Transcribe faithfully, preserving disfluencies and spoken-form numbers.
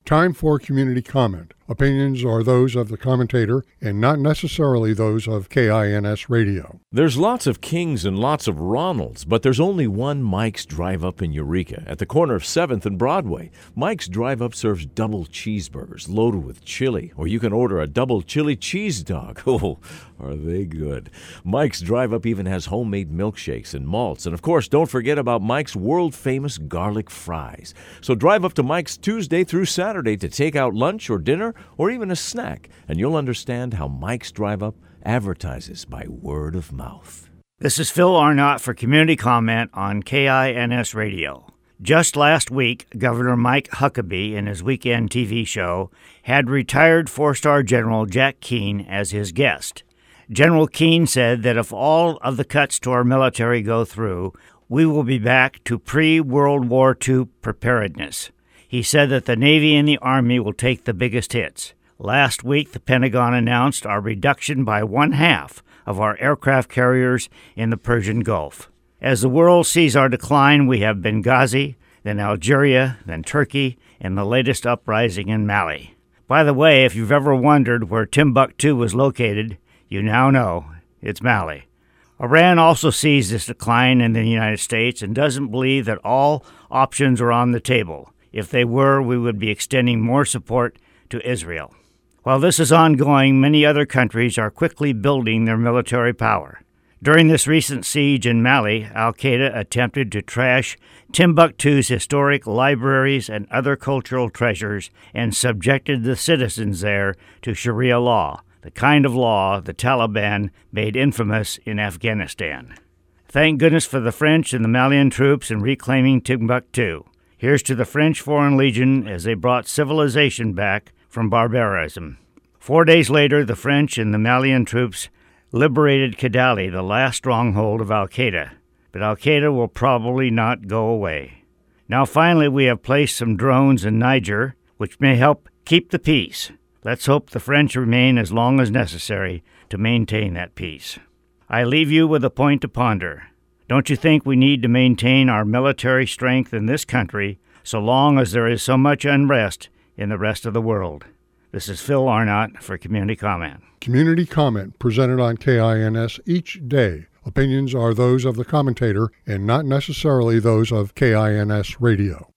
Time for community comment. Opinions are those of the commentator and not necessarily those of K I N S Radio. There's lots of Kings and lots of Ronalds, but there's only one Mike's Drive Up in Eureka at the corner of seventh and Broadway. Mike's Drive Up serves double cheeseburgers loaded with chili, or you can order a double chili cheese dog. Oh, are they good. Mike's Drive Up even has homemade milkshakes and malts. And of course, don't forget about Mike's world-famous garlic fries. So drive up to Mike's Tuesday through Saturday to take out lunch or dinner or even a snack, and you'll understand how Mike's Drive Up advertises by word of mouth. This is Phil Arnott for Community Comment on K I N S Radio. Just last week, Governor Mike Huckabee in his weekend T V show had retired four-star General Jack Keane as his guest. General Keane said that if all of the cuts to our military go through, we will be back to pre-World War Two preparedness. He said that the Navy and the Army will take the biggest hits. Last week, the Pentagon announced our reduction by one-half of our aircraft carriers in the Persian Gulf. As the world sees our decline, we have Benghazi, then Algeria, then Turkey, and the latest uprising in Mali. By the way, if you've ever wondered where Timbuktu was located, you now know it's Mali. Iran also sees this decline in the United States and doesn't believe that all options are on the table. If they were, we would be extending more support to Israel. While this is ongoing, many other countries are quickly building their military power. During this recent siege in Mali, al-Qaeda attempted to trash Timbuktu's historic libraries and other cultural treasures and subjected the citizens there to Sharia law, the kind of law the Taliban made infamous in Afghanistan. Thank goodness for the French and the Malian troops in reclaiming Timbuktu. Here's to the French Foreign Legion as they brought civilization back from barbarism. Four days later, the French and the Malian troops liberated Kidali, the last stronghold of al-Qaeda. But al-Qaeda will probably not go away. Now finally, we have placed some drones in Niger, which may help keep the peace. Let's hope the French remain as long as necessary to maintain that peace. I leave you with a point to ponder. Don't you think we need to maintain our military strength in this country so long as there is so much unrest in the rest of the world? This is Phil Arnott for Community Comment. Community Comment presented on K I N S each day. Opinions are those of the commentator and not necessarily those of K I N S Radio.